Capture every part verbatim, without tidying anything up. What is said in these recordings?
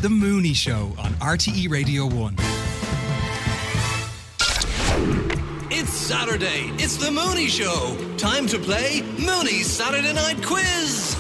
The Mooney Show on R T E Radio one. It's Saturday. It's The Mooney Show. Time to play Mooney's Saturday Night Quiz.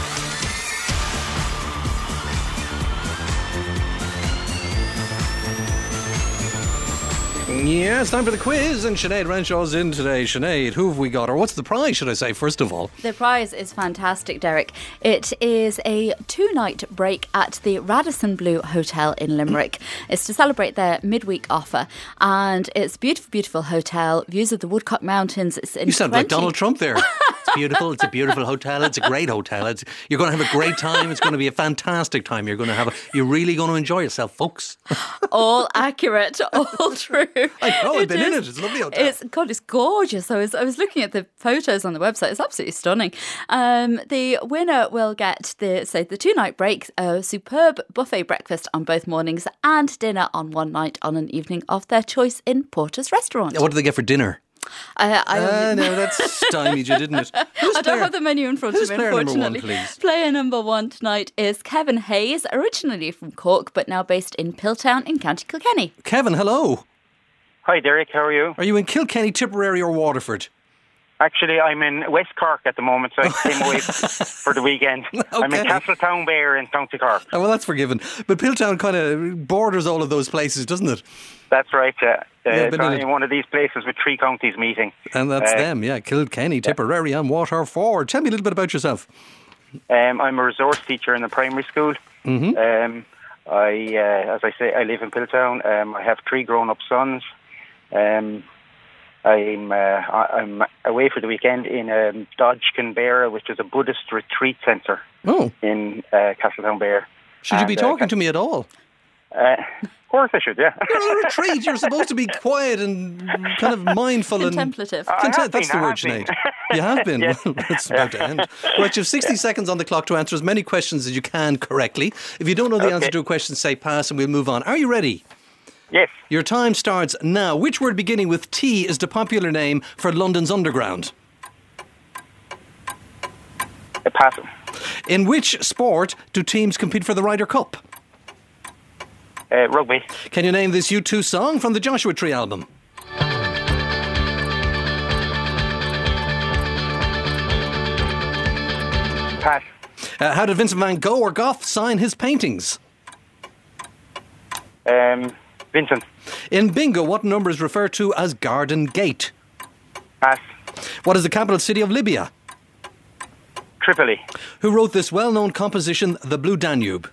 Yeah, it's time for the quiz, and Sinead Renshaw's in today. Sinead, who have we got? Or what's the prize, should I say, first of all? The prize is fantastic, Derek. It is a two-night break at the Radisson Blu Hotel in Limerick. It's to celebrate their midweek offer, and it's a beautiful, beautiful hotel. Views of the Woodcock Mountains. It's in You sound twenty like Donald Trump there. It's beautiful. It's a beautiful hotel. It's a great hotel. It's, you're going to have a great time. It's going to be a fantastic time. You're going to have. A, you're really going to enjoy yourself, folks. All accurate, all true. I know. I've been is, in it. It's a lovely hotel. It's God. It's gorgeous. I was I was looking at the photos on the website. It's absolutely stunning. Um, the winner will get the so the two night break, a superb buffet breakfast on both mornings and dinner on one night on an evening of their choice in Porter's Restaurant. What do they get for dinner? I, I Ah, no, that's stymied you, didn't it? Who's I don't player? have the menu in front Who's of me, player number one, unfortunately. please? Player number one tonight is Kevin Hayes, originally from Cork, but now based in Piltown in County Kilkenny. Kevin, hello. Hi Derek, how are you? Are you in Kilkenny, Tipperary or Waterford? Actually, I'm in West Cork at the moment, so I came away for the weekend. I'm in Okay. Castletown Bear in County Cork. Oh, well, that's forgiven. But Piltown kind of borders all of those places, doesn't it? That's right, yeah. Uh, Yeah, it's been in in it. one of these places with three counties meeting. And that's Uh, them, yeah. Kilkenny, Tipperary and Waterford. Tell me a little bit about yourself. Um, I'm a resource teacher in the primary school. Mm-hmm. Um, I, uh, as I say, I live in Piltown. Um, I have three grown-up sons. Um, I'm uh, I- I'm away for the weekend in um, Dodge Canberra, which is a Buddhist retreat centre Oh, in uh, Castletown Bear. should you be And, uh, talking to me at all? Uh, of course I should, yeah. You're on a retreat. You're supposed to be quiet and kind of mindful and Contemplative. I Content, have that's been, the I word, have been. Sinead. You have been. Yeah. Well, it's about to end. Right, you have sixty seconds on the clock to answer as many questions as you can correctly. If you don't know the Okay. answer to a question, say pass and we'll move on. Are you ready? Yes. Your time starts now. Which word beginning with T is the popular name for London's Underground? Uh, pass. In which sport do teams compete for the Ryder Cup? Uh, rugby. Can you name this U two song from the Joshua Tree album? Pass. Uh, how did Vincent van Gogh or Goth sign his paintings? Um, Vincent. In bingo, what number is referred to as Garden Gate? Pass. What is the capital city of Libya? Tripoli. Who wrote this well-known composition, The Blue Danube?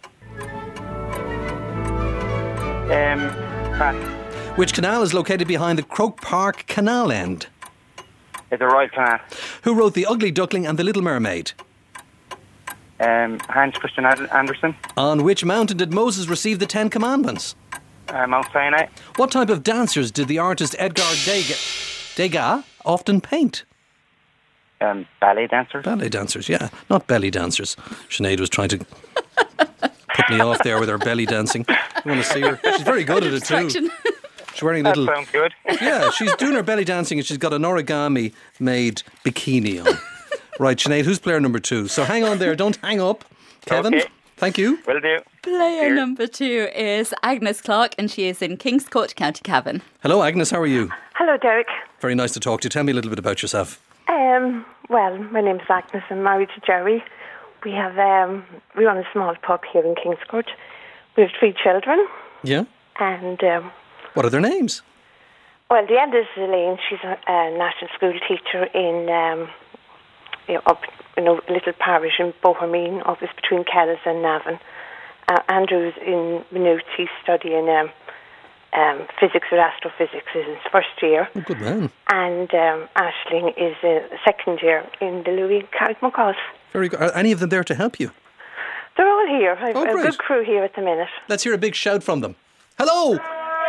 Um, pass. Which canal is located behind the Croke Park Canal End? Uh, the Royal Canal. Who wrote The Ugly Duckling and The Little Mermaid? Um, Hans Christian Ad- Andersen. On which mountain did Moses receive the Ten Commandments? Uh, Mount Sinai. What type of dancers did the artist Edgar Degas, Degas often paint? Um, ballet dancers. Ballet dancers, yeah. Not belly dancers. Sinead was trying to put me off there with her belly dancing. You want to see her? She's very good at it too. Distraction. She's wearing That little... sounds good. Yeah, she's doing her belly dancing and she's got an origami made bikini on. Right, Sinead, who's player number two? So hang on there, don't hang up. Kevin, Okay. thank you. Will do. Player Cheers. number two is Agnes Clark, and she is in Kings Court, County Cavan. Hello, Agnes, how are you? Hello, Derek. Very nice to talk to you. Tell me a little bit about yourself. Um, well, my name's Agnes. I'm married to Jerry. We have um, we run a small pub here in Kingscourt. We have three children, Yeah? and um, What are their names? well, the eldest is Elaine. She's a, a national school teacher in um, you know, up in a little parish in Bohermeen, up is between Kells and Navan. Uh, Andrew's in Maynooth. He's studying um, um, physics or astrophysics. Is in his first year. Oh, good man. And um, Aisling is a second year in the Louis Carrickmacross. Very good. Are any of them there to help you? They're all here. I've Oh, a great. good crew here at the minute. Let's hear a big shout from them. Hello!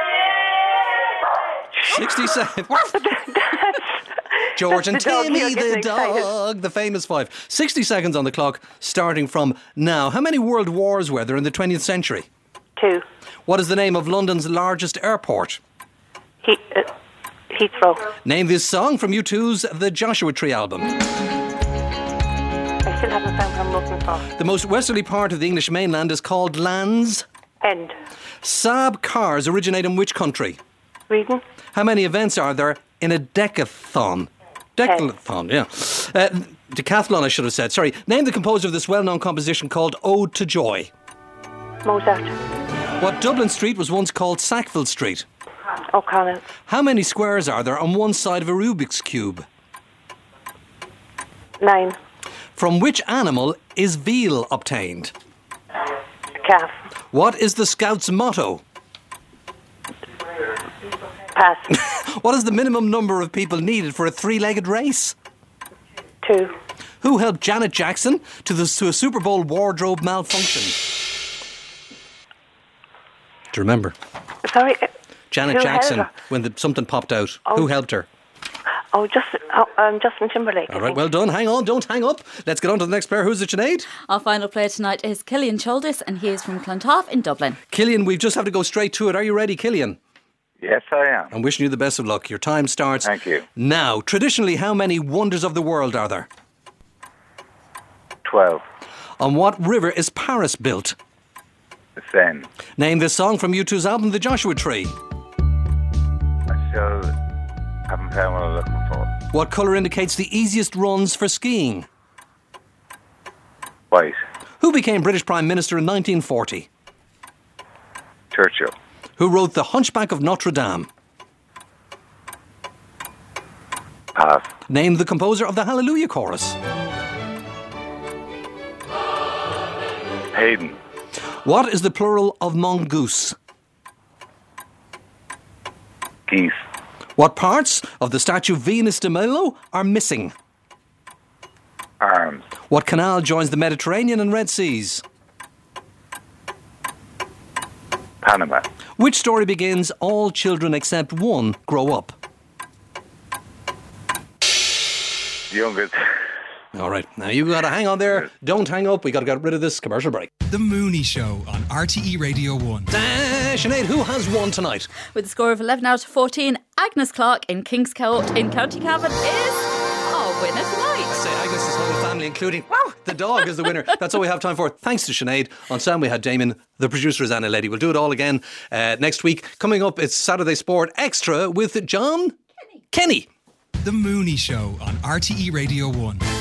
sixty seconds. George and That's the dog Timmy here the getting excited. dog, the famous five. sixty seconds on the clock, starting from now. How many world wars were there in the twentieth century? Two. What is the name of London's largest airport? He, uh, Heathrow. Name this song from U two's The Joshua Tree album. I still haven't found what I'm looking for. The most westerly part of the English mainland is called Lands. End. Saab cars originate in which country? Sweden. How many events are there in a decathon? Decathlon, yeah. Uh, decathlon, I should have said. Sorry. Name the composer of this well-known composition called Ode to Joy. Mozart. What Dublin street was once called Sackville Street? O'Connell. How many squares are there on one side of a Rubik's Cube? Nine. From which animal is veal obtained? Calf. What is the Scouts' motto? Pass. What is the minimum number of people needed for a three-legged race? Two. Who helped Janet Jackson to, the, to a Super Bowl wardrobe malfunction? Do you remember? Sorry. uh, Janet Who Jackson, helped her? when the, something popped out. Oh. Who helped her? Oh, just oh, um, Justin Timberlake. I All right, think. well done. Hang on, don't hang up. Let's get on to the next player. Who's it, Sinead? Our final player tonight is Killian Childers, and he is from Clontarf in Dublin. Killian, we just have to go straight to it. Are you ready, Killian? Yes, I am. I'm wishing you the best of luck. Your time starts Thank you. now. Traditionally, how many wonders of the world are there? Twelve. On what river is Paris built? The Seine. Name this song from U two's album, The Joshua Tree. I still haven't found what I'm looking for. What colour indicates the easiest runs for skiing? White. Who became British Prime Minister in nineteen forty? Churchill. Who wrote The Hunchback of Notre Dame? Pass. Name the composer of the Hallelujah Chorus. Hayden. What is the plural of mongoose? Geese. What parts of the statue Venus de Milo are missing? Arms. What canal joins the Mediterranean and Red Seas? Panama. Which story begins, all children except one grow up? Youngest. All right, now you got to hang on there. Don't hang up. We got to get rid of this commercial break. The Mooney Show on R T E Radio one. Uh, Sinead, who has won tonight? With a score of eleven out of fourteen, Agnes Clark in Kings Court in County Cavan is our winner tonight. I say Agnes' whole family, including wow, the dog, is the winner. That's all we have time for. Thanks to Sinead. On sound, we had Damon. The producer is Anna Leddy. We'll do it all again uh, next week. Coming up, it's Saturday Sport Extra with John Kenny. Kenny. The Mooney Show on R T E Radio one.